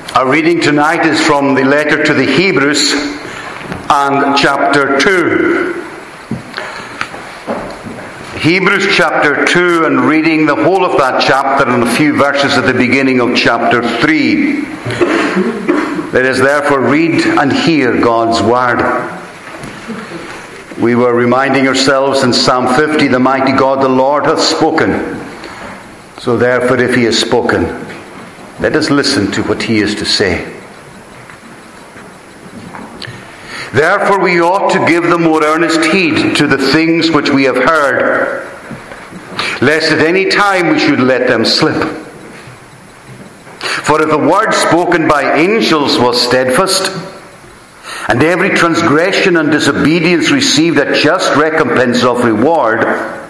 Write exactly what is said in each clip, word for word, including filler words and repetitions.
Our reading tonight is from the letter to the Hebrews and chapter two. Hebrews chapter two, and reading the whole of that chapter and a few verses at the beginning of chapter three. Let us therefore read and hear God's word. We were reminding ourselves in Psalm fifty, the mighty God, the Lord hath spoken. So therefore, if he has spoken, let us listen to what he is to say. Therefore we ought to give the more earnest heed to the things which we have heard, lest at any time we should let them slip. For if the word spoken by angels was steadfast, and every transgression and disobedience received a just recompense of reward,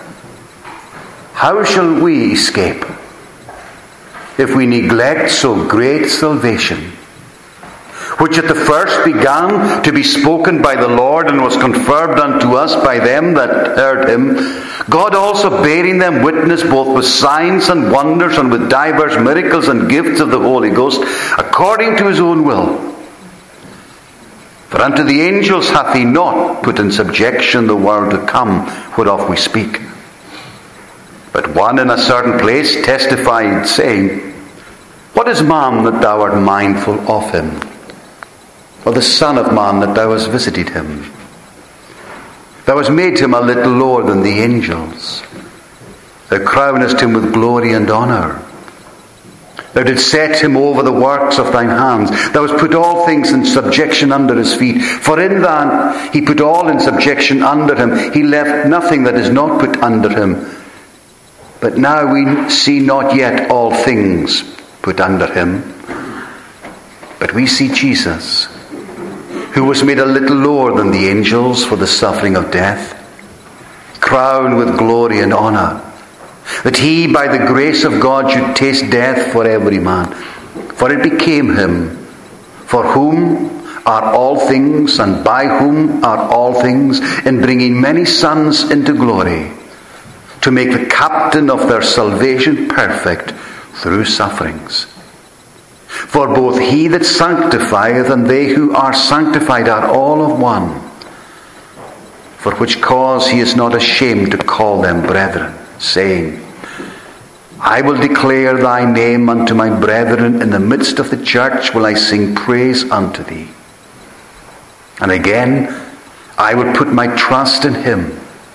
how shall we escape if we neglect so great salvation, which at the first began to be spoken by the Lord, and was confirmed unto us by them that heard him, God also bearing them witness both with signs and wonders, and with divers miracles and gifts of the Holy Ghost, according to his own will? For unto the angels hath he not put in subjection the world to come, whereof we speak. But one in a certain place testified, saying, What is man that thou art mindful of him? Or the Son of Man that thou hast visited him? Thou hast made him a little lower than the angels. Thou crownest him with glory and honour. Thou didst set him over the works of thine hands. Thou hast put all things in subjection under his feet. For in that he put all in subjection under him. He left nothing that is not put under him. But now we see not yet all things put under him. But we see Jesus, who was made a little lower than the angels for the suffering of death, crowned with glory and honour, that he by the grace of God should taste death for every man. For it became him, for whom are all things, and by whom are all things, in bringing many sons into glory, to make the captain of their salvation perfect through sufferings. For both he that sanctifieth and they who are sanctified are all of one. For which cause he is not ashamed to call them brethren, saying, I will declare thy name unto my brethren. In the midst of the church will I sing praise unto thee. And again, I will put my trust in him.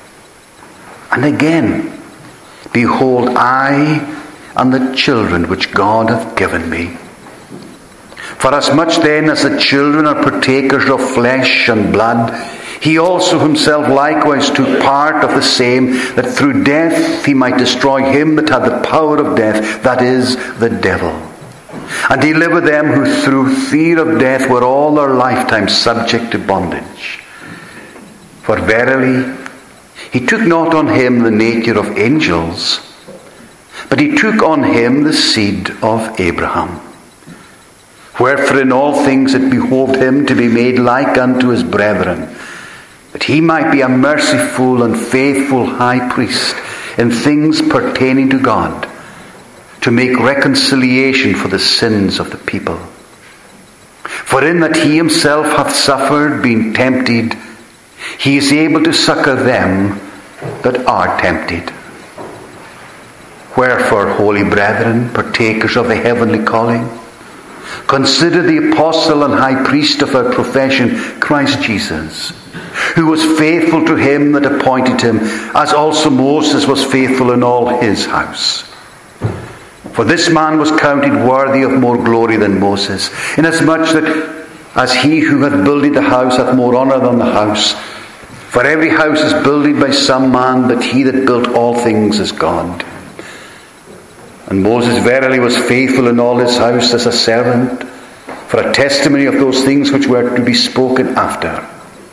And again, behold, I and the children which God hath given me. For as much then as the children are partakers of flesh and blood, he also himself likewise took part of the same, that through death he might destroy him that had the power of death, that is, the devil, and deliver them who through fear of death were all their lifetime subject to bondage. For verily, he took not on him the nature of angels, but he took on him the seed of Abraham. Wherefore in all things it behoved him to be made like unto his brethren, that he might be a merciful and faithful high priest in things pertaining to God, to make reconciliation for the sins of the people. For in that he himself hath suffered, being tempted, he is able to succour them that are tempted. Wherefore, holy brethren, partakers of the heavenly calling, consider the apostle and high priest of our profession, Christ Jesus, who was faithful to him that appointed him, as also Moses was faithful in all his house. For this man was counted worthy of more glory than Moses, inasmuch that as he who hath builded the house hath more honour than the house. For every house is builded by some man, but he that built all things is God. And Moses verily was faithful in all his house as a servant, for a testimony of those things which were to be spoken after.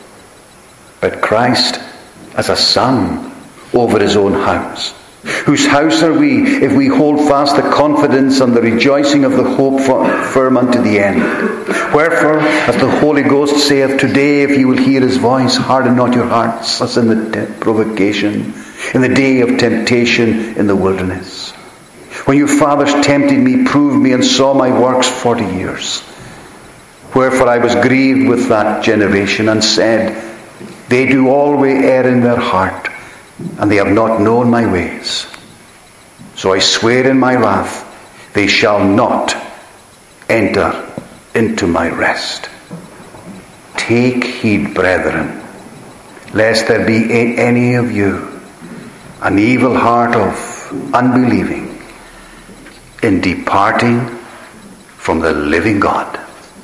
But Christ as a son over his own house. Whose house are we, if we hold fast the confidence and the rejoicing of the hope firm unto the end? Wherefore, as the Holy Ghost saith, Today, if you will hear his voice, harden not your hearts, as in the provocation, in the day of temptation in the wilderness. when your fathers tempted me, proved me, and saw my works forty years. Wherefore I was grieved with that generation, and said, they do always err in their heart, and they have not known my ways. So I swear in my wrath, they shall not enter into my rest. Take heed, brethren, lest there be in any of you an evil heart of unbelieving in departing from the living God.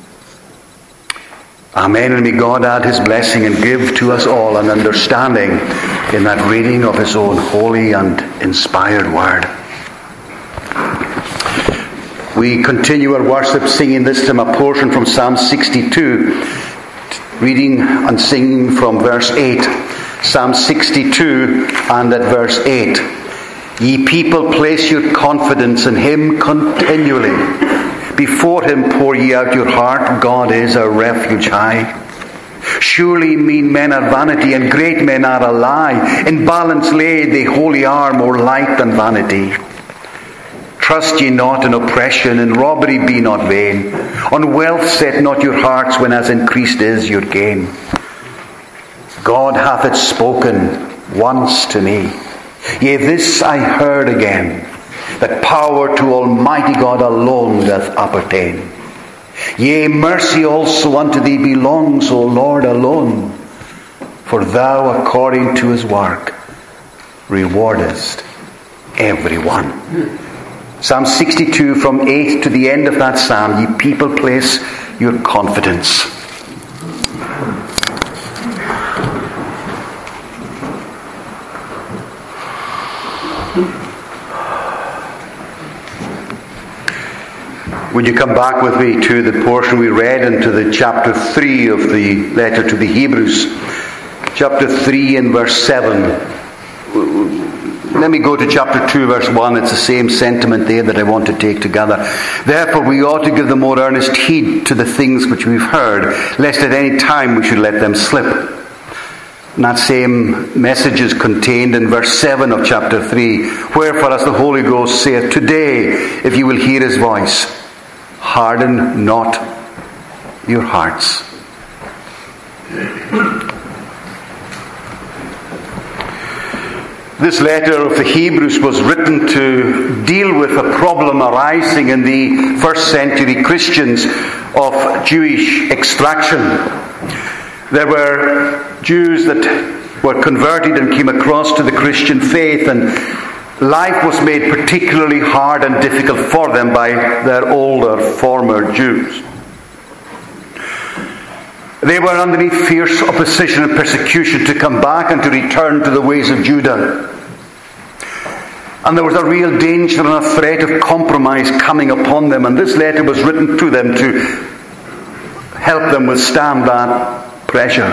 Amen. And may God add his blessing and give to us all an understanding in that reading of his own holy and inspired word. We continue our worship singing this time a portion from Psalm sixty-two, reading and singing from verse eight. Psalm sixty-two and at verse eight. Ye people, place your confidence in him continually. Before him pour ye out your heart. God is our refuge high. Surely mean men are vanity, and great men are a lie. In balance laid they wholly are more light than vanity. Trust ye not in oppression, in robbery be not vain. On wealth set not your hearts, when as increased is your gain. God hath it spoken once to me. Yea, this I heard again, that power to Almighty God alone doth appertain. Yea, mercy also unto thee belongs, O Lord, alone. For thou, according to his work, rewardest every one. Psalm sixty-two, from eight to the end of that psalm, ye people, place your confidence. Would you come back with me to the portion we read into the chapter three of the letter to the Hebrews? Chapter three and verse seven. Let me go to chapter two, verse one. It's the same sentiment there that I want to take together. Therefore we ought to give the more earnest heed to the things which we've heard, lest at any time we should let them slip. And that same message is contained in verse seven of chapter three. Wherefore, as the Holy Ghost saith, today, if you will hear his voice, harden not your hearts. This letter of the Hebrews was written to deal with a problem arising in the first century Christians of Jewish extraction. There were Jews that were converted and came across to the Christian faith, and life was made particularly hard and difficult for them by their older, former Jews. They were underneath fierce opposition and persecution to come back and to return to the ways of Judah. And there was a real danger and a threat of compromise coming upon them, and this letter was written to them to help them withstand that pressure.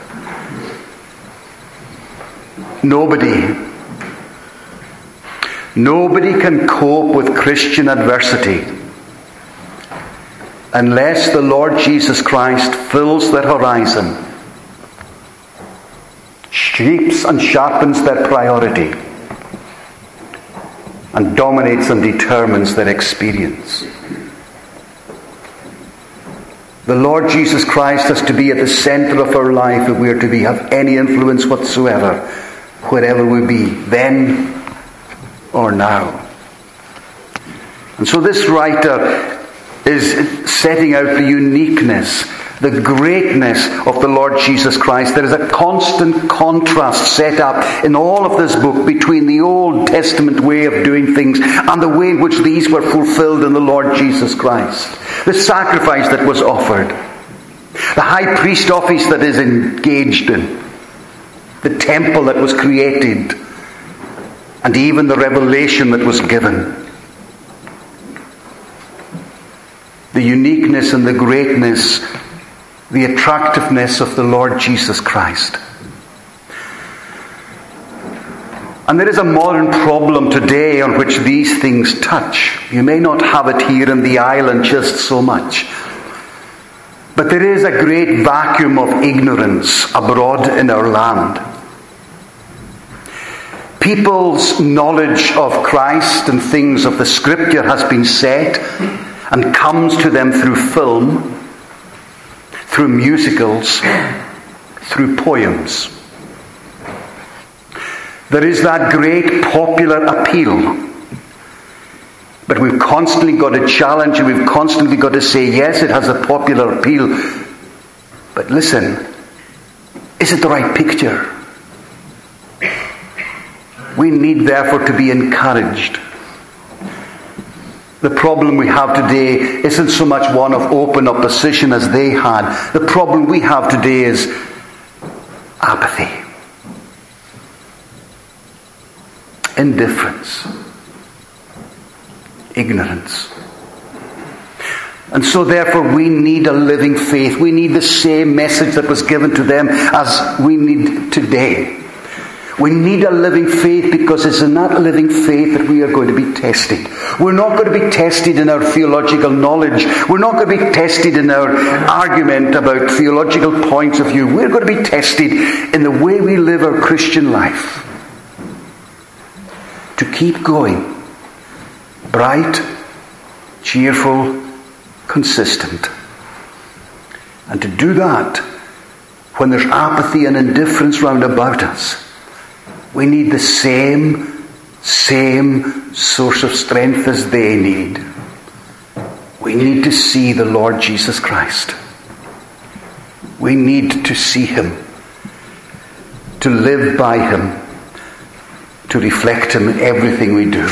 Nobody, nobody can cope with Christian adversity unless the Lord Jesus Christ fills their horizon, shapes and sharpens their priority, and dominates and determines their experience. The Lord Jesus Christ has to be at the center of our life if we are to be, have any influence whatsoever, wherever we be, then or now. And so this writer is setting out the uniqueness, the greatness of the Lord Jesus Christ. There is a constant contrast set up in all of this book between the Old Testament way of doing things and the way in which these were fulfilled in the Lord Jesus Christ. The sacrifice that was offered, the high priest office that is engaged in, the temple that was created, and even the revelation that was given. The uniqueness and the greatness, the attractiveness of the Lord Jesus Christ. And there is a modern problem today on which these things touch. You may not have it here in the island just so much, but there is a great vacuum of ignorance abroad in our land. People's knowledge of Christ and things of the Scripture has been set and comes to them through film, through musicals, through poems. There is that great popular appeal. But we've constantly got to challenge and we've constantly got to say, yes, it has a popular appeal. But listen, is it the right picture? We need, therefore, to be encouraged. The problem we have today isn't so much one of open opposition as they had. The problem we have today is apathy, indifference, ignorance. And so therefore we need a living faith. We need the same message that was given to them as we need today. We need a living faith because it's in that living faith that we are going to be tested. We're not going to be tested in our theological knowledge. We're not going to be tested in our argument about theological points of view. We're going to be tested in the way we live our Christian life. To keep going. Bright, cheerful, consistent. And to do that when there's apathy and indifference round about us, we need the same, same source of strength as they need. We need to see the Lord Jesus Christ. We need to see Him, to live by Him, to reflect Him in everything we do.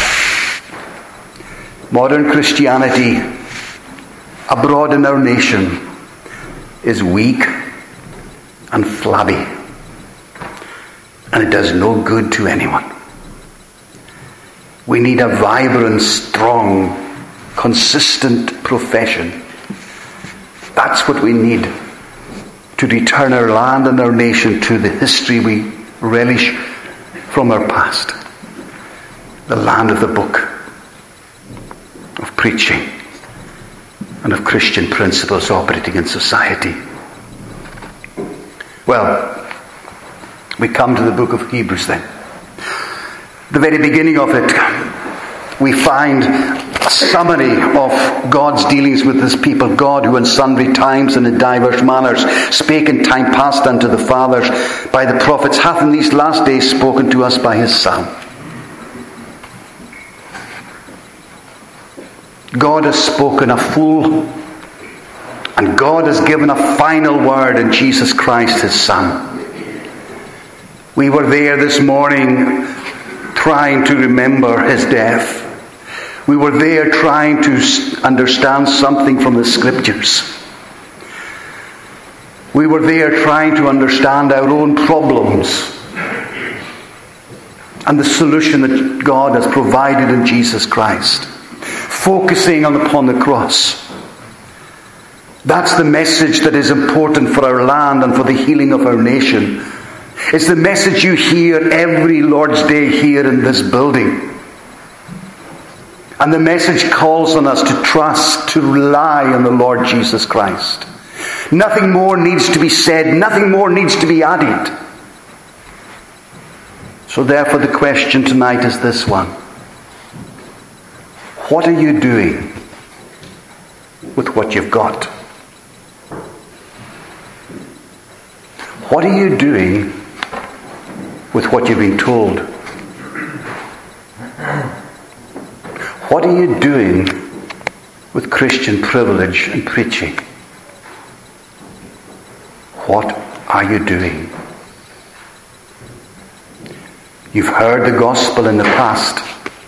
Modern Christianity abroad in our nation is weak and flabby. And it does no good to anyone. We need a vibrant, strong, consistent profession. That's what we need to return our land and our nation to the history we relish from our past. The land of the book, of preaching, and of Christian principles operating in society. Well, we come to the book of Hebrews then. The very beginning of it, we find a summary of God's dealings with His people. God, who in sundry times and in divers manners spake in time past unto the fathers by the prophets, hath in these last days spoken to us by His Son. God has spoken a full, and God has given a final word in Jesus Christ, His Son. We were there this morning trying to remember His death. We were there trying to understand something from the Scriptures. We were there trying to understand our own problems and the solution that God has provided in Jesus Christ. Focusing on upon the cross. That's the message that is important for our land and for the healing of our nation. It's the message you hear every Lord's Day here in this building. And the message calls on us to trust, to rely on the Lord Jesus Christ. Nothing more needs to be said. Nothing more needs to be added. So therefore the question tonight is this one. What are you doing with what you've got? What are you doing with what you've been told? What are you doing with Christian privilege and preaching? What are you doing? You've heard the gospel in the past.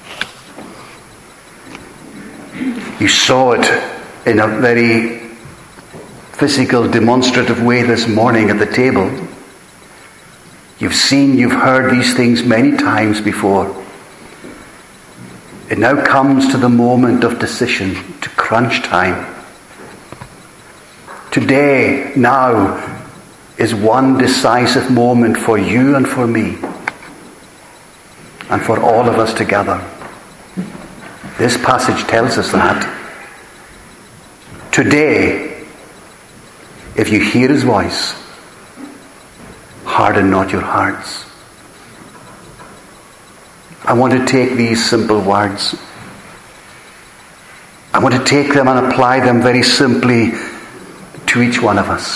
You saw it in a very physical, demonstrative way this morning at the table. You've seen, you've heard these things many times before. It now comes to the moment of decision, to crunch time. Today, now, is one decisive moment for you and for me, and for all of us together. This passage tells us that. Today, if you hear His voice, harden not your hearts. I want to take these simple words. I want to take them and apply them very simply to each one of us.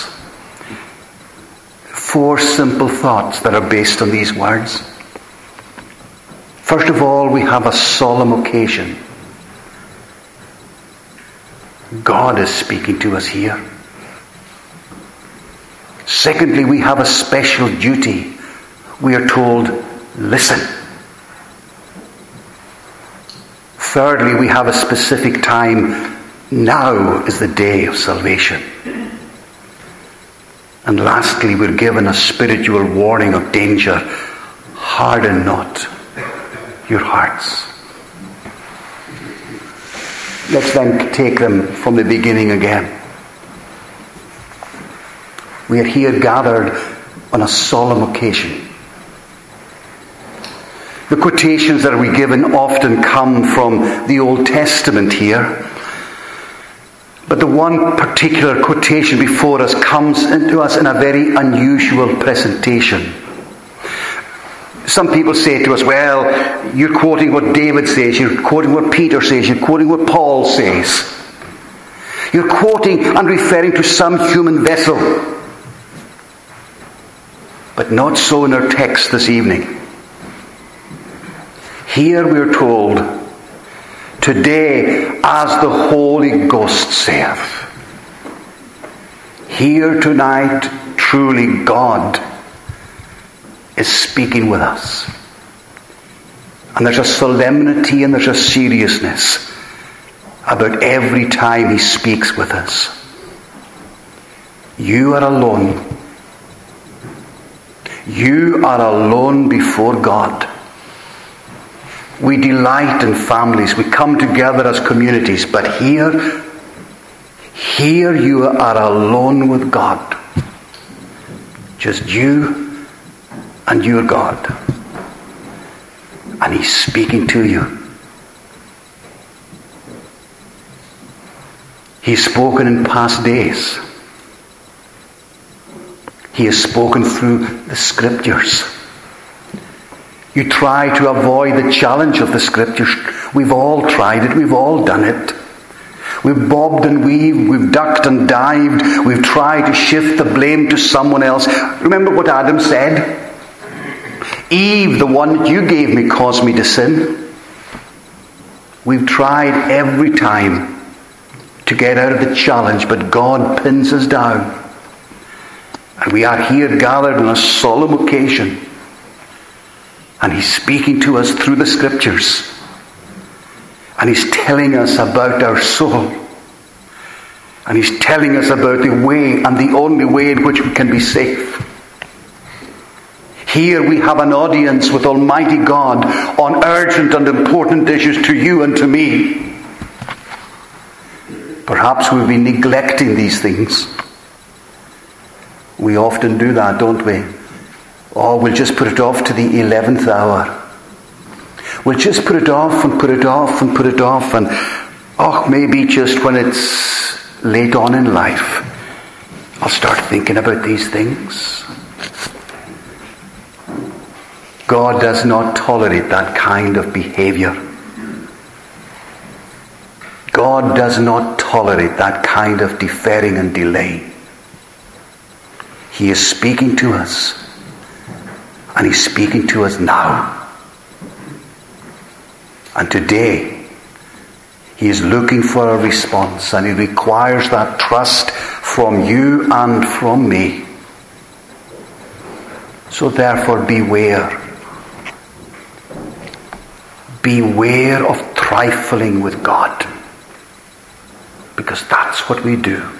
Four simple thoughts that are based on these words. First of all, we have a solemn occasion. God is speaking to us here. Secondly, we have a special duty. We are told, listen. Thirdly, we have a specific time. Now is the day of salvation. And lastly, we're given a spiritual warning of danger. Harden not your hearts. Let's then take them from the beginning again. We are here gathered on a solemn occasion. The quotations that we given often come from the Old Testament here. But the one particular quotation before us comes into us in a very unusual presentation. Some people say to us, well, you're quoting what David says, you're quoting what Peter says, you're quoting what Paul says. You're quoting and referring to some human vessel. But not so in our text this evening. Here we're told, today as the Holy Ghost saith. Here tonight, truly God is speaking with us. And there's a solemnity and there's a seriousness about every time He speaks with us. You are alone. You are alone before God. We delight in families. We come together as communities. But here, here you are alone with God. Just you and your God. And He's speaking to you. He's spoken in past days. He has spoken through the Scriptures. You try to avoid the challenge of the Scriptures. We've all tried it. We've all done it. We've bobbed and weaved. We've ducked and dived. We've tried to shift the blame to someone else. Remember what Adam said? Eve, the one that you gave me, caused me to sin. We've tried every time to get out of the challenge, but God pins us down. And we are here gathered on a solemn occasion. And He's speaking to us through the Scriptures. And He's telling us about our soul. And He's telling us about the way and the only way in which we can be safe. Here we have an audience with Almighty God on urgent and important issues to you and to me. Perhaps we've been neglecting these things. We often do that, don't we? Oh, we'll just put it off to the eleventh hour. We'll just put it off and put it off and put it off. And, oh, maybe just when it's late on in life, I'll start thinking about these things. God does not tolerate that kind of behavior. God does not tolerate that kind of deferring and delay. He is speaking to us. And He's speaking to us now. And today, He is looking for a response. And He requires that trust from you and from me. So therefore, beware. Beware of trifling with God. Because that's what we do.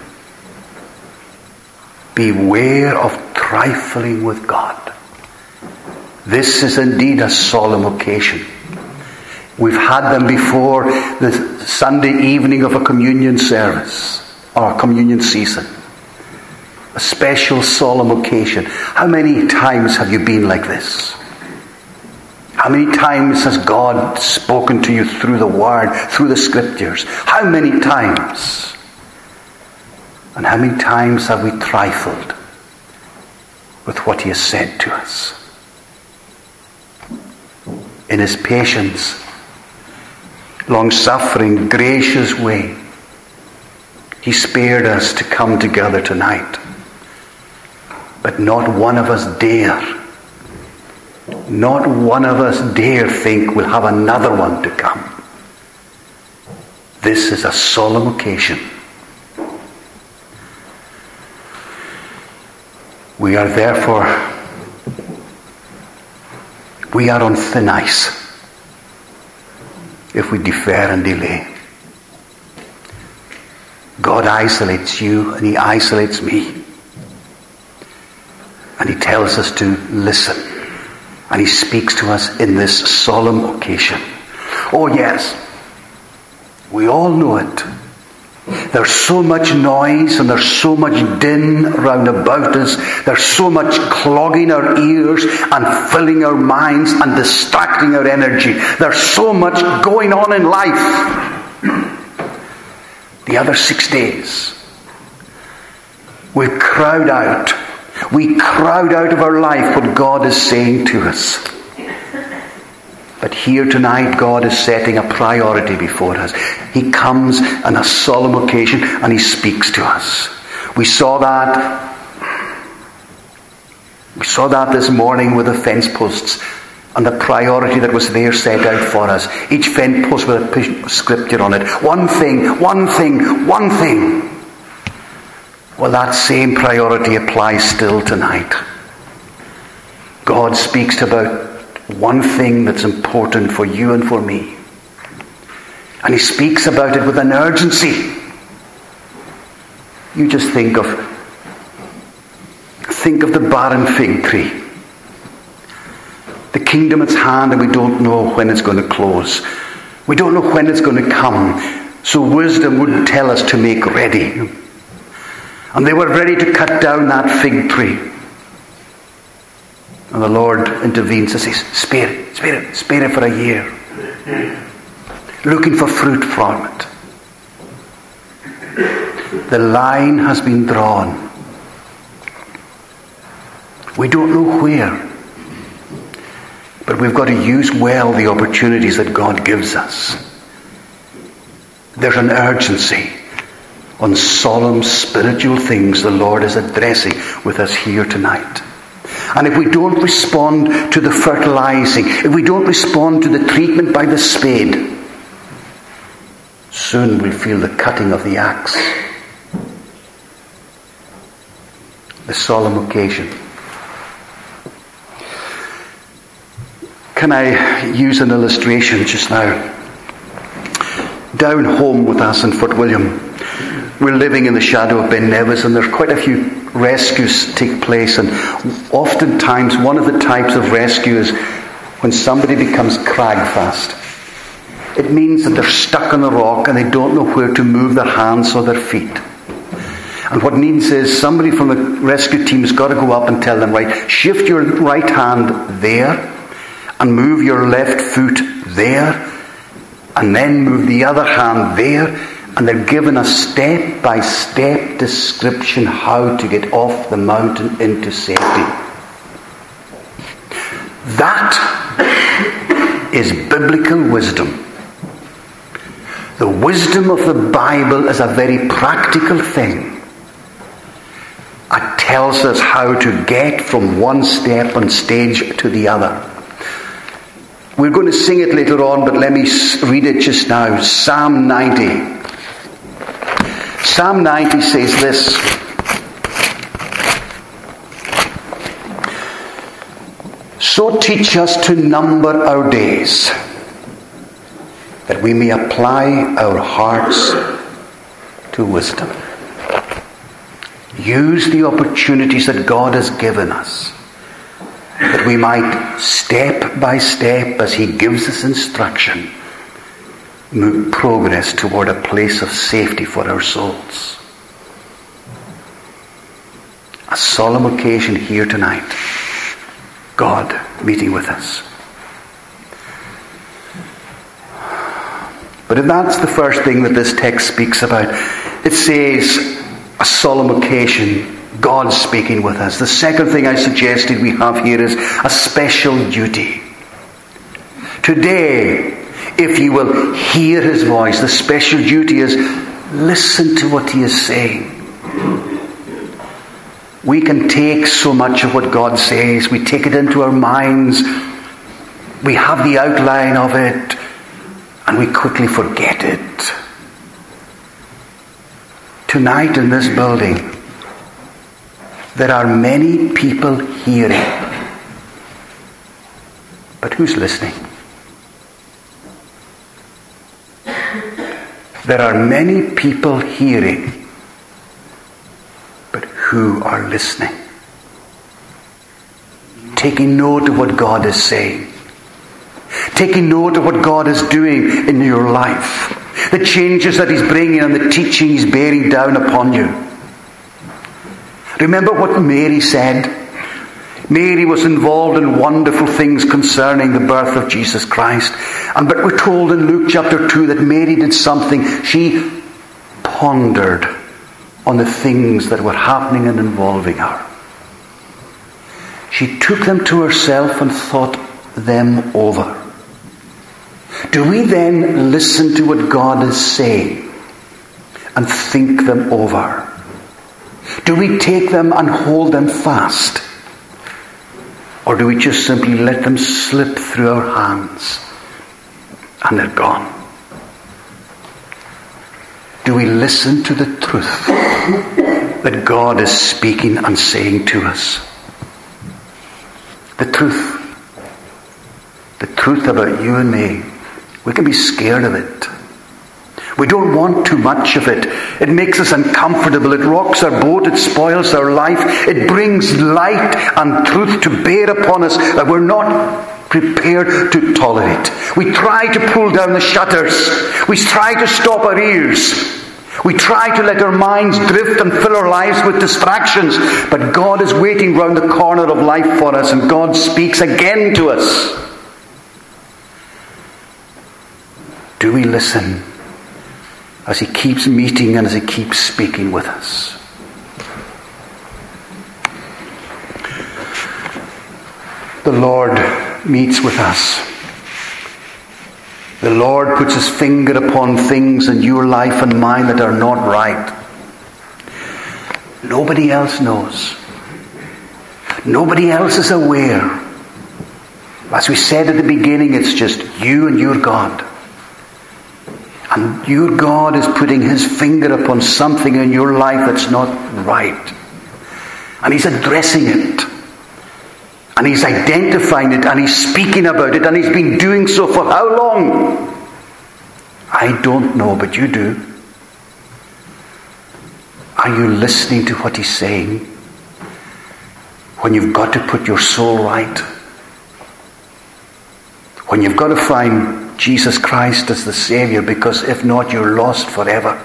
Beware of trifling with God. This is indeed a solemn occasion. We've had them before the Sunday evening of a communion service or a communion season. A special solemn occasion. How many times have you been like this? How many times has God spoken to you through the Word, through the Scriptures? How many times? And how many times have we trifled with what He has said to us? in his patience, long-suffering, gracious way, he spared us to come together tonight. But not one of us dare, not one of us dare think we'll have another one to come. This is a solemn occasion. We are therefore, we are on thin ice if we defer and delay. God isolates you and he isolates me. And he tells us to listen. And he speaks to us in this solemn occasion. Oh yes, we all know it. There's so much noise and there's so much din round about us. There's so much clogging our ears and filling our minds and distracting our energy. There's so much going on in life. The other six days, we crowd out. We crowd out of our life what God is saying to us. But here tonight, God is setting a priority before us. He comes on a solemn occasion and he speaks to us. We saw that. We saw that this morning with the fence posts and the priority that was there set out for us. Each fence post with a scripture on it. One thing, one thing, one thing. Well, that same priority applies still tonight. God speaks about one thing that's important for you and for me. And he speaks about it with an urgency. You just think of think of the barren fig tree. The kingdom at hand and we don't know when it's going to close. We don't know when it's going to come. So wisdom would tell us to make ready. And they were ready to cut down that fig tree. And the Lord intervenes and says, spare it, spare it, spare it for a year. Looking for fruit from it. The line has been drawn. We don't know where. But we've got to use well the opportunities that God gives us. There's an urgency on solemn spiritual things the Lord is addressing with us here tonight. And if we don't respond to the fertilizing, if we don't respond to the treatment by the spade, soon we'll feel the cutting of the axe. The solemn occasion. Can I use an illustration just now? Down home with us in Fort William, we're living in the shadow of Ben Nevis, and there's quite a few rescues take place, and oftentimes one of the types of rescue is when somebody becomes crag fast. It means that they're stuck on a rock and they don't know where to move their hands or their feet. And what needs is somebody from the rescue team has got to go up and tell them, right, shift your right hand there and move your left foot there and then move the other hand there. And they're given a step-by-step description how to get off the mountain into safety. That is biblical wisdom. The wisdom of the Bible is a very practical thing. It tells us how to get from one step and stage to the other. We're going to sing it later on, but let me read it just now. Psalm ninety. Psalm ninety says this. So teach us to number our days, that we may apply our hearts to wisdom. Use the opportunities that God has given us, that we might step by step, as he gives us instruction, move progress toward a place of safety for our souls. A solemn occasion here tonight. God meeting with us. But if that's the first thing that this text speaks about, it says a solemn occasion, God speaking with us. The second thing I suggested we have here is a special duty. Today, if you will hear his voice, the special duty is listen to what he is saying. We can take so much of what God says. We take it into our minds. We have the outline of it. And we quickly forget it. Tonight in this building, there are many people hearing. But who's listening? There are many people hearing. But who are listening? Taking note of what God is saying. Taking note of what God is doing in your life. The changes that he's bringing and the teaching he's bearing down upon you. Remember what Mary said? Mary was involved in wonderful things concerning the birth of Jesus Christ. And but we're told in Luke chapter two that Mary did something. She pondered on the things that were happening and involving her. She took them to herself and thought them over. Do we then listen to what God is saying and think them over? Do we take them and hold them fast? Or do we just simply let them slip through our hands and they're gone? Do we listen to the truth that God is speaking and saying to us? The truth. The truth about you and me. We can be scared of it. We don't want too much of it. It makes us uncomfortable. It rocks our boat. It spoils our life. It brings light and truth to bear upon us that we're not prepared to tolerate. We try to pull down the shutters. We try to stop our ears. We try to let our minds drift and fill our lives with distractions. But God is waiting round the corner of life for us, and God speaks again to us. Do we listen as he keeps meeting and as he keeps speaking with us? The Lord meets with us. The Lord puts his finger upon things in your life and mine that are not right. Nobody else knows. Nobody else is aware. As we said at the beginning, it's just you and your God. And your God is putting his finger upon something in your life that's not right. And he's addressing it. And he's identifying it. And he's speaking about it. And he's been doing so for how long? I don't know, but you do. Are you listening to what he's saying? When you've got to put your soul right. When you've got to find Jesus Christ as the Savior, because if not, you're lost forever.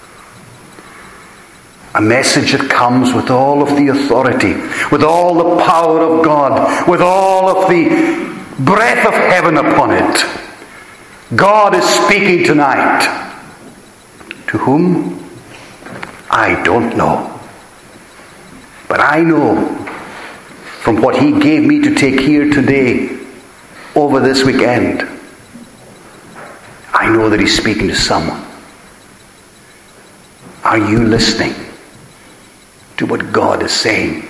A message that comes with all of the authority, with all the power of God, with all of the breath of heaven upon it. God is speaking tonight. To whom? I don't know. But I know from what he gave me to take here today, over this weekend, I know that he's speaking to someone. Are you listening to what God is saying?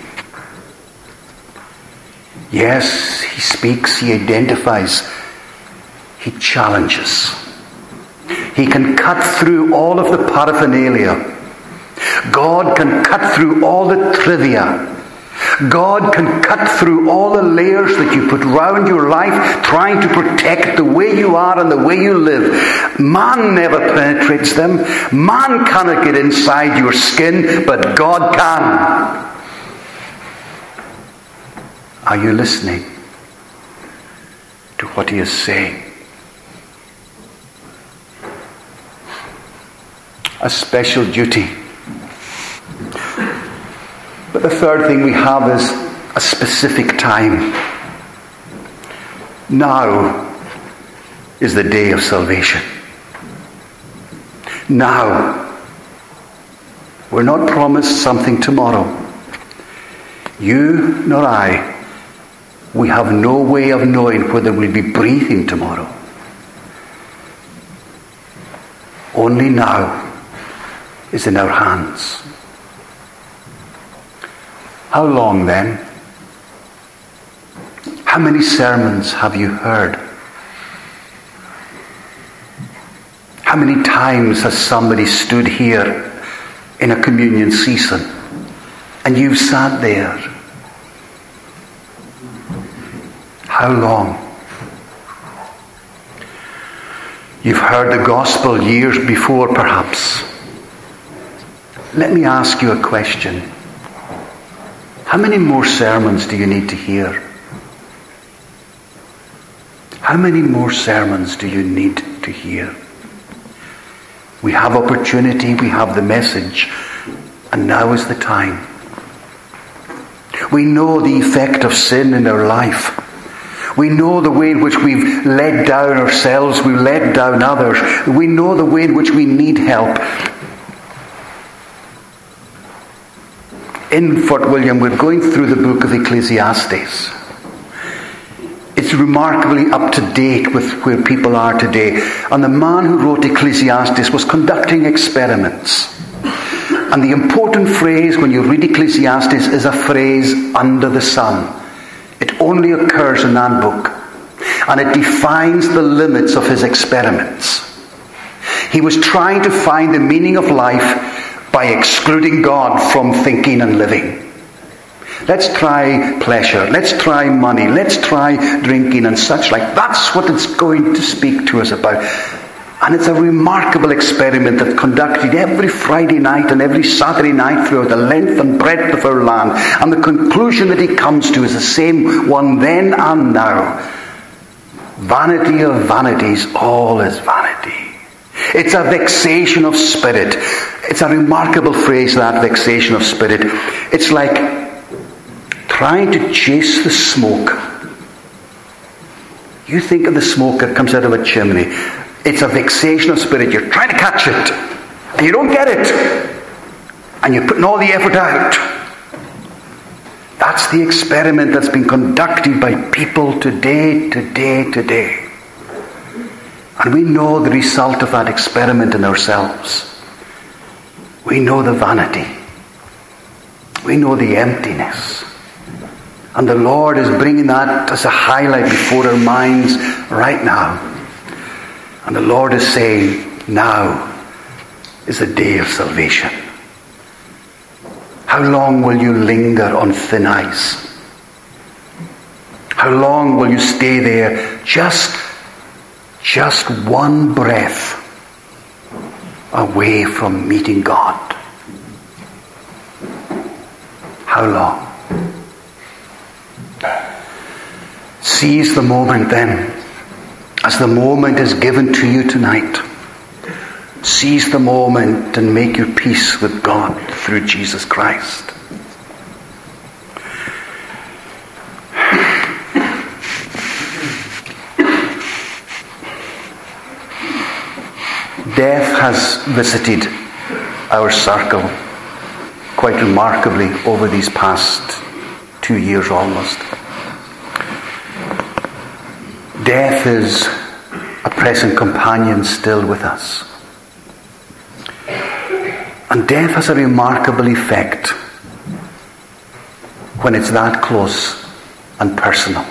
Yes, he speaks, he identifies, he challenges. He can cut through all of the paraphernalia. God can cut through all the trivia. God can cut through all the layers that you put round your life, trying to protect the way you are and the way you live. Man never penetrates them. Man cannot get inside your skin, but God can. Are you listening to what he is saying? A special duty. But the third thing we have is a specific time. Now is the day of salvation. Now. We're not promised something tomorrow. You nor I we have no way of knowing whether we'll be breathing tomorrow. Only now is in our hands. How long then? How many sermons have you heard? How many times has somebody stood here in a communion season and you've sat there? How long? You've heard the gospel years before, perhaps. Let me ask you a question. How many more sermons do you need to hear? How many more sermons do you need to hear? We have opportunity, we have the message, and now is the time. We know the effect of sin in our life. We know the way in which we've let down ourselves, we've let down others. We know the way in which we need help. In Fort William, we're going through the book of Ecclesiastes. It's remarkably up to date with where people are today. And the man who wrote Ecclesiastes was conducting experiments. And the important phrase when you read Ecclesiastes is a phrase, under the sun. It only occurs in that book. And it defines the limits of his experiments. He was trying to find the meaning of life by excluding God from thinking and living. Let's try pleasure. Let's try money. Let's try drinking and such like. That's what it's going to speak to us about. And it's a remarkable experiment that's conducted every Friday night and every Saturday night throughout the length and breadth of our land. And the conclusion that he comes to is the same one then and now. Vanity of vanities, all is vanity. It's a vexation of spirit. It's a remarkable phrase, that vexation of spirit. It's like trying to chase the smoke. You think of the smoke that comes out of a chimney. It's a vexation of spirit. You're trying to catch it, and you don't get it. And you're putting all the effort out. That's the experiment that's been conducted by people today, today, today. And we know the result of that experiment in ourselves. We know the vanity. We know the emptiness. And the Lord is bringing that as a highlight before our minds right now. And the Lord is saying, now is the day of salvation. How long will you linger on thin ice? How long will you stay there just, just one breath away from meeting God? How long? Seize the moment then, as the moment is given to you tonight. Seize the moment and make your peace with God through Jesus Christ. Death has visited our circle quite remarkably over these past two years almost. Death is a present companion still with us. And death has a remarkable effect when it's that close and personal.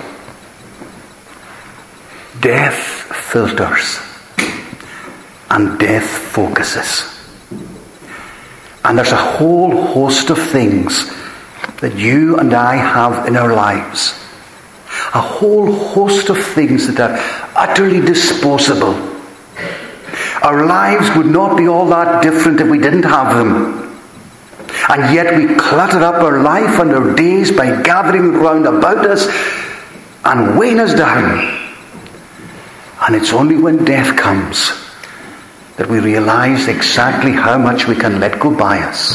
Death filters and death focuses. And there's a whole host of things that you and I have in our lives. A whole host of things that are utterly disposable. Our lives would not be all that different if we didn't have them. And yet we clutter up our life and our days by gathering round about us and weighing us down. And it's only when death comes that we realize exactly how much we can let go by us.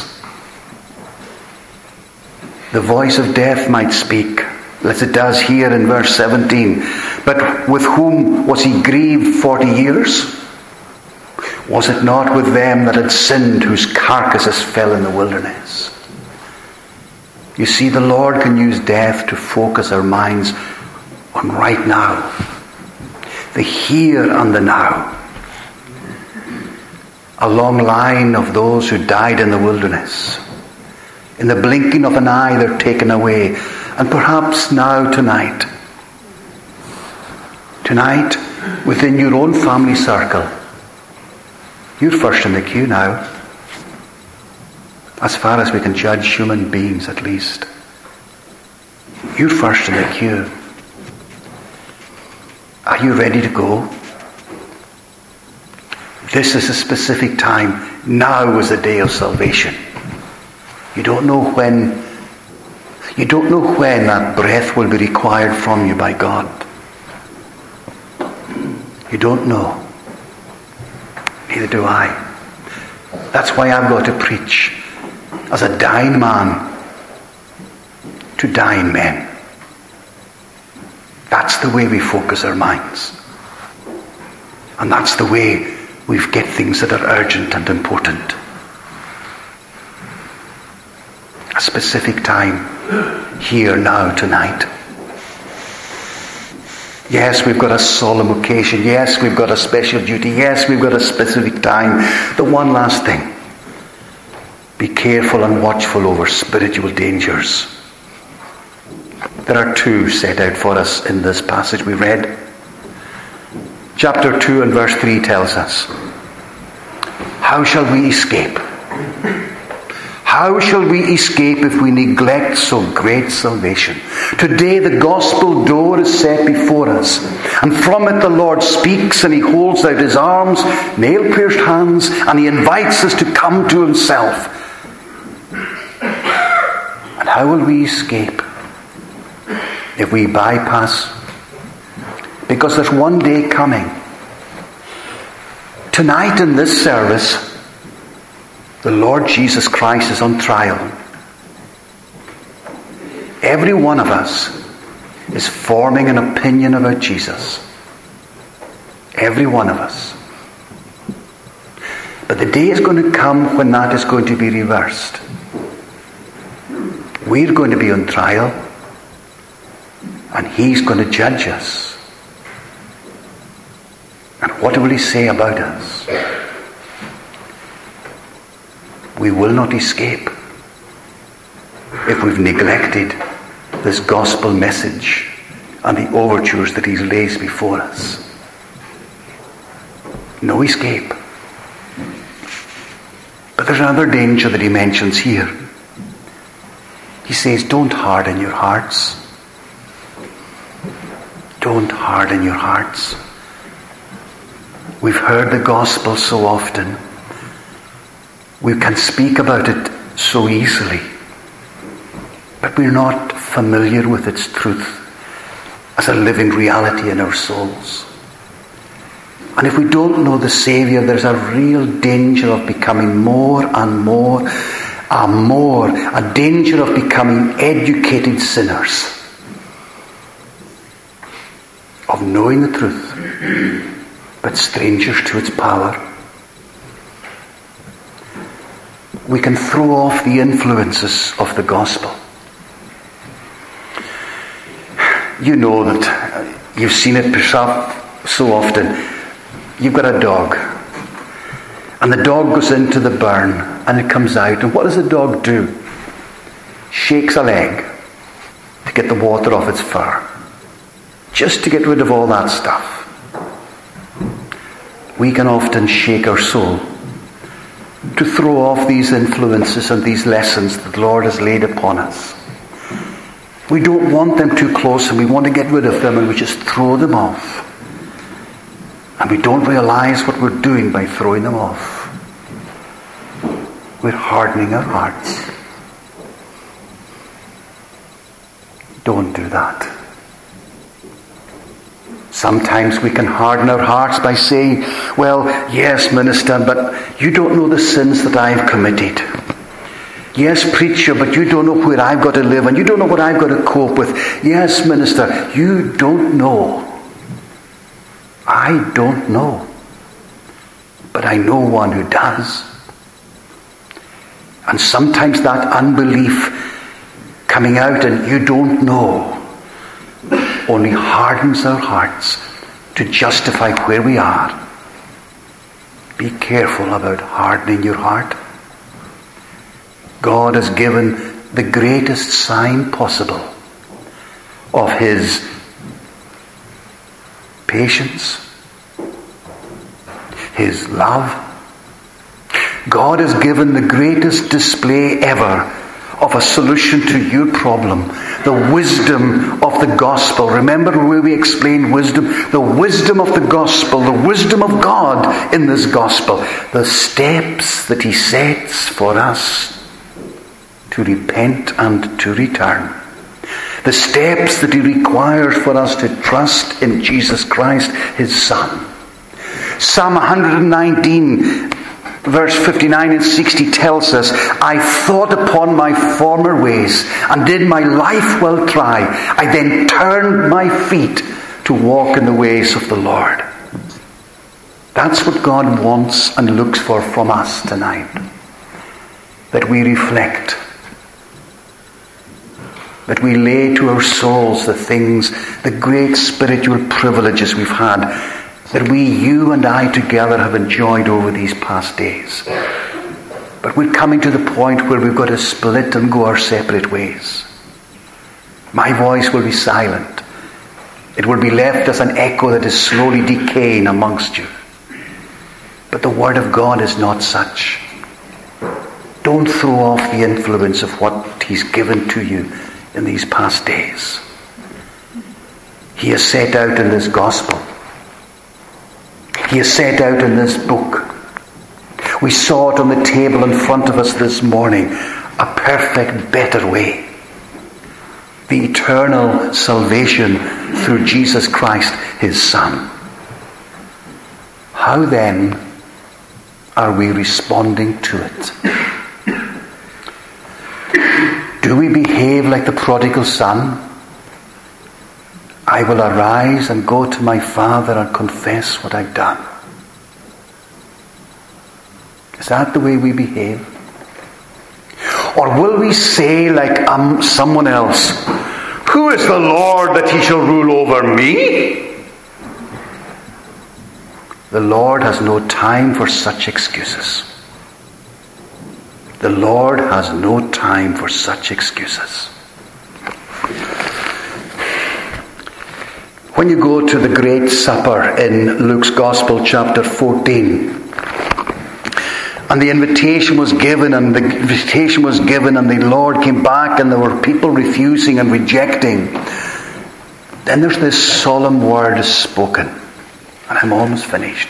The voice of death might speak, as it does here in verse seventeen. But with whom was he grieved forty years? Was it not with them that had sinned, whose carcasses fell in the wilderness? You see, the Lord can use death to focus our minds on right now. The here and the now. A long line of those who died in the wilderness. In the blinking of an eye, they're taken away. And perhaps now, tonight, tonight, within your own family circle, you're first in the queue now. As far as we can judge human beings, at least. You're first in the queue. Are you ready to go? This is a specific time. Now is the day of salvation. You don't know when, you don't know when that breath will be required from you by God. You don't know. Neither do I. That's why I've got to preach as a dying man to dying men. That's the way we focus our minds. And that's the way we get things that are urgent and important. A specific time, here, now, tonight. Yes, we've got a solemn occasion. Yes, we've got a special duty. Yes, we've got a specific time. The one last thing. Be careful and watchful over spiritual dangers. There are two set out for us in this passage we read. Chapter two and verse three tells us, how shall we escape? How shall we escape if we neglect so great salvation? Today the gospel door is set before us, and from it the Lord speaks, and he holds out his arms, nail-pierced hands, and he invites us to come to himself. And how will we escape if we bypass? Because there's one day coming. Tonight in this service, the Lord Jesus Christ is on trial. Every one of us is forming an opinion about Jesus. Every one of us. But the day is going to come when that is going to be reversed. We're going to be on trial, and he's going to judge us. And what will he say about us? We will not escape if we've neglected this gospel message and the overtures that he lays before us. No escape. But there's another danger that he mentions here. He says, don't harden your hearts. Don't harden your hearts. We've heard the gospel so often. We can speak about it so easily. But we're not familiar with its truth as a living reality in our souls. And if we don't know the Saviour, there's a real danger of becoming more and more, a more, a danger of becoming educated sinners. Of knowing the truth, but strangers to its power. We can throw off the influences of the gospel. You know that, you've seen it yourself so often. You've got a dog, and the dog goes into the burn, and it comes out, and what does the dog do? Shakes a leg to get the water off its fur, just to get rid of all that stuff. We can often shake our soul to throw off these influences and these lessons that the Lord has laid upon us. We don't want them too close, and we want to get rid of them, and we just throw them off. And we don't realize what we're doing by throwing them off. We're hardening our hearts. Don't do that. Sometimes we can harden our hearts by saying, well, yes, minister, but you don't know the sins that I've committed. Yes, preacher, but you don't know where I've got to live, and you don't know what I've got to cope with. Yes, minister, you don't know. I don't know. But I know one who does. And sometimes that unbelief coming out and you don't know only hardens our hearts to justify where we are. Be careful about hardening your heart. God has given the greatest sign possible of his patience, his love. God has given the greatest display ever of a solution to your problem. The wisdom of the gospel. Remember where we explained wisdom? The wisdom of the gospel, the wisdom of God in this gospel. The steps that he sets for us to repent and to return. The steps that he requires for us to trust in Jesus Christ, his Son. Psalm one nineteen, verse fifty-nine and sixty tells us, I thought upon my former ways, and did my life well try. I then turned my feet to walk in the ways of the Lord. That's what God wants and looks for from us tonight. That we reflect. That we lay to our souls the things, the great spiritual privileges we've had, that we, you and I together, have enjoyed over these past days. But we're coming to the point where we've got to split and go our separate ways. My voice will be silent. It will be left as an echo that is slowly decaying amongst you. But the Word of God is not such. Don't throw off the influence of what he's given to you in these past days. He has set out in this gospel. He has set out in this book. We saw it on the table in front of us this morning. A perfect, better way. The eternal salvation through Jesus Christ, his Son. How then are we responding to it? Do we behave like the prodigal son? I will arise and go to my father and confess what I've done. Is that the way we behave? Or will we say like um, someone else, who is the Lord that he shall rule over me? The Lord has no time for such excuses. The Lord has no time for such excuses. When you go to the Great Supper in Luke's Gospel, chapter fourteen, and the invitation was given, and the invitation was given, and the Lord came back, and there were people refusing and rejecting, then there's this solemn word spoken, and I'm almost finished.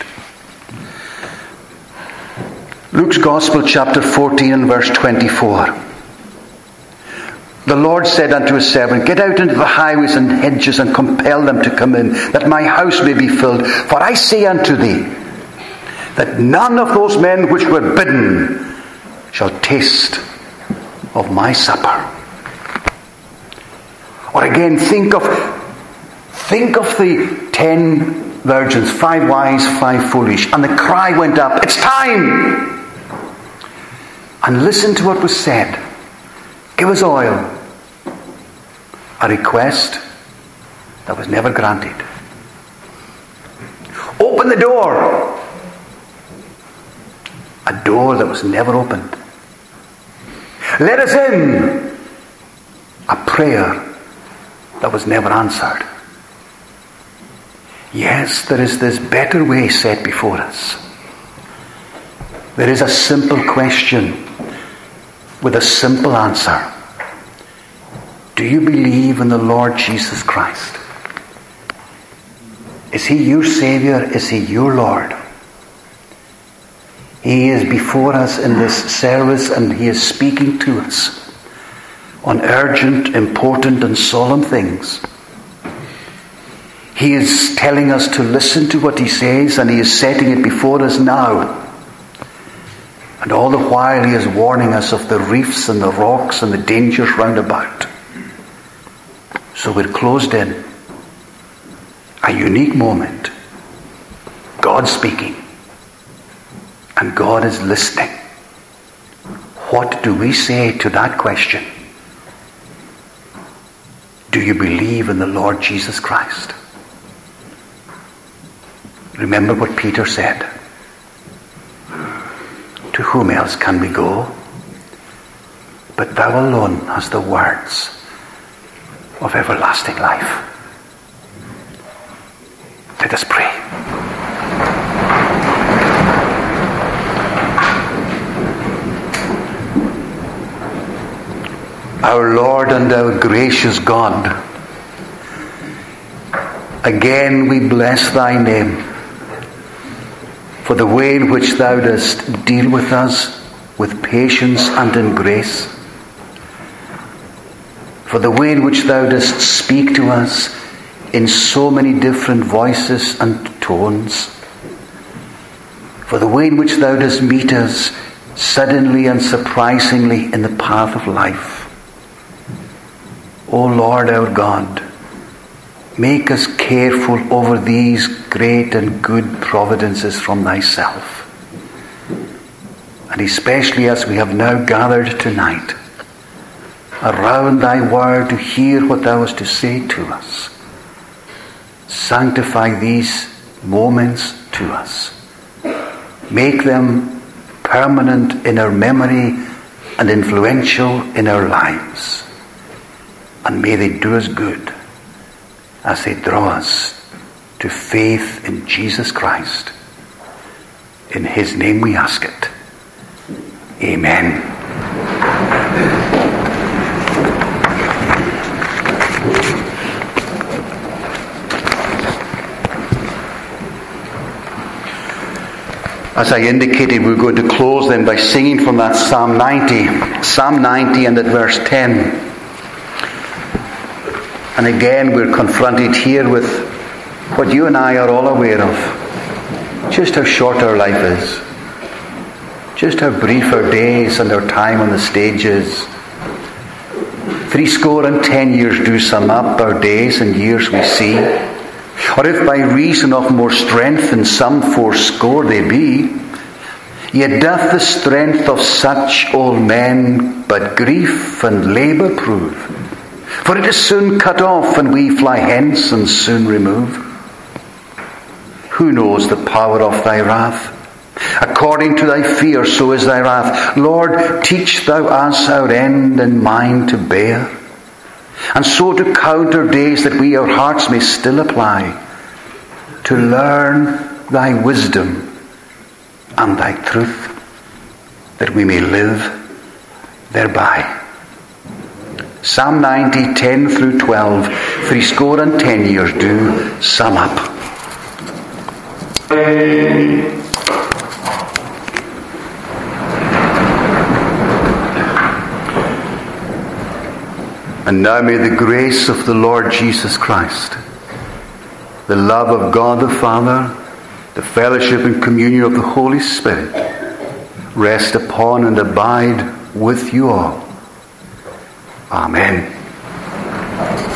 Luke's Gospel, chapter fourteen and verse twenty-four. The Lord said unto his servant, get out into the highways and hedges and compel them to come in, that my house may be filled. For I say unto thee, that none of those men which were bidden shall taste of my supper. Or again, think of think of the ten virgins, five wise, five foolish, and the cry went up, it's time! And listen to what was said. Give us oil. A request that was never granted. Open the door. A door that was never opened. Let us in. A prayer that was never answered. Yes, there is this better way set before us. There is a simple question with a simple answer. Do you believe in the Lord Jesus Christ? Is he your Savior? Is he your Lord? He is before us in this service, and he is speaking to us on urgent, important and solemn things. He is telling us to listen to what he says, and he is setting it before us now. And all the while he is warning us of the reefs and the rocks and the dangers round about. So we're closed in. A unique moment. God speaking. And God is listening. What do we say to that question? Do you believe in the Lord Jesus Christ? Remember what Peter said. To whom else can we go? But thou alone hast the words of everlasting life. Let us pray. Our Lord and our gracious God, again we bless thy name for the way in which thou dost deal with us with patience and in grace, for the way in which thou dost speak to us in so many different voices and tones, for the way in which thou dost meet us suddenly and surprisingly in the path of life. O Lord our God, make us careful over these great and good providences from thyself. And especially as we have now gathered tonight around thy word to hear what thou hast to say to us, sanctify these moments to us. Make them permanent in our memory and influential in our lives. And may they do us good as they draw us to faith in Jesus Christ. In his name we ask it. Amen. As I indicated, we're going to close then by singing from that Psalm ninety. Psalm ninety and at verse ten. And again we're confronted here with what you and I are all aware of. Just how short our life is. Just how brief our days and our time on the stage is. Three score and ten years do sum up our days and years we see. Or if by reason of more strength than some fourscore they be, yet doth the strength of such old men but grief and labour prove. For it is soon cut off, and we fly hence and soon remove. Who knows the power of thy wrath? According to thy fear, so is thy wrath. Lord, teach thou us our end and mind to bear, and so to count our days that we our hearts may still apply, to learn thy wisdom and thy truth, that we may live thereby. Psalm ninety, ten through twelve, three score and ten years do sum up. And now may the grace of the Lord Jesus Christ, the love of God the Father, the fellowship and communion of the Holy Spirit rest upon and abide with you all. Amen.